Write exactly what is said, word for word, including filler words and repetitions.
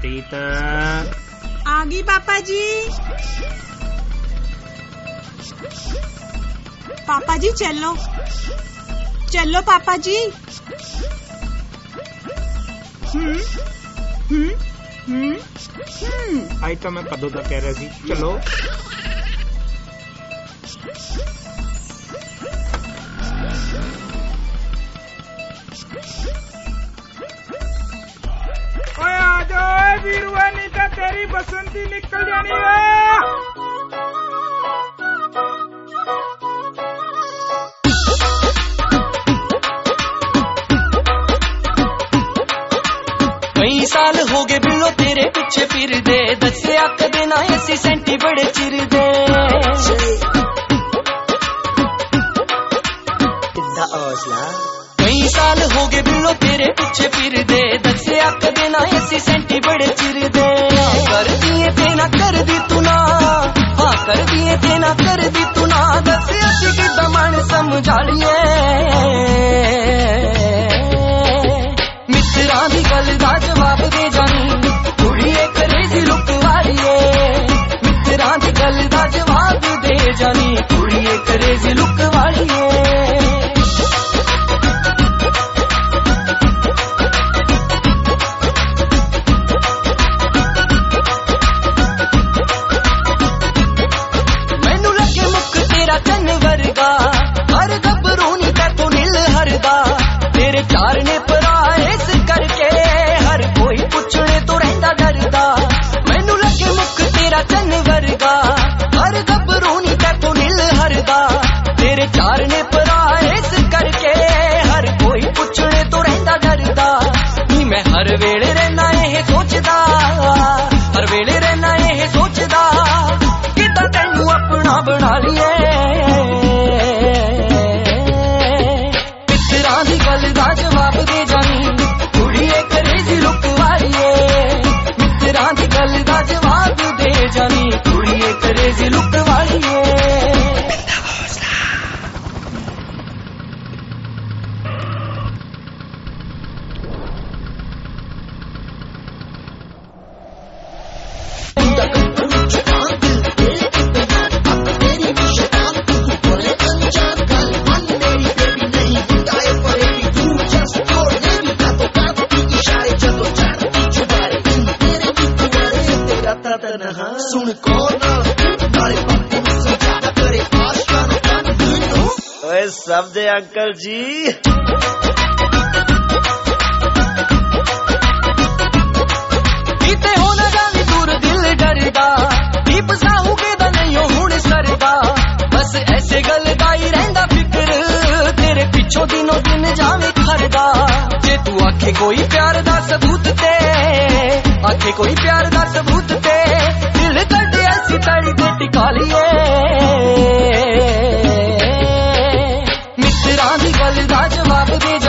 प्रीत आ गई पापा जी। पापा जी चलो चलो पापा जी। हम्म हम्म हम्म हम्म आज तो मैं कदों का कह रहा सी चलो। ओए आ जाओ वीरुआ, नहीं तो तेरी बसंती निकल जानी है। कई साल हो गए बिल्लो तेरे पीछे फिर दे, दसिया कदे ना ऐसी सेंटी बड़े चिर दे। कई साल हो गए बिल्लो तेरे पीछे फिर दे, दसिया कदे ना ऐसी सेंटी बड़े चिर दे। कर दिए ते ना कर दी तू ना, हाँ कर दिए ते ना कर दी तू ना, दसिया कि दमन समझा लिए। मित्रा दी गल दा जवाब दे जानी, कुड़िए करेजी लुक वालिए। मित्रा दी गल दा जवाब दे जानी, कुड़िए करेजी लुक वालिए। मैनू लगे मुख तेरा चन वर्गा, हर गबरू नी तैथों नील हरदा। तेरे प्यार ने पराए इस करके हर कोई पुछने तो रहंदा डरदा। मैनू लगे मुख तेरा चन वर्गा, हर गबरू नी तैथों नील हरदा। तेरे प्यार ने पराए इस करके हर कोई पुछने तो रहंदा डरदा। नी मैं हर वेले रहना यह सोचदा, हर वेले रहना यह सोचदा, किदां तैनू अपना बना लिए। दी गल दा जवाब दे जानी, कुड़िए करेजी लुक वालिए। मित्रा दी गल दा जवाब दे जानी, कुड़िए करेजी लुक वालिए। सुन कौन ओए सब दे अंकल जी। किते हो न जानी दूर दिल डरदा, दीप साहू के दा नहीं हो हुण सरदा। बस ऐसे गल दा ही रहंदा फिक्र, तेरे पिछों दिनों दिन जावे खरदा। जे तू आखे कोई प्यार दा सबूत ते, आखे कोई प्यार दा सबूत ते, दिल कट ऐसी तड़ी ते टिका लिए। मित्रा दी गल दा जवाब दे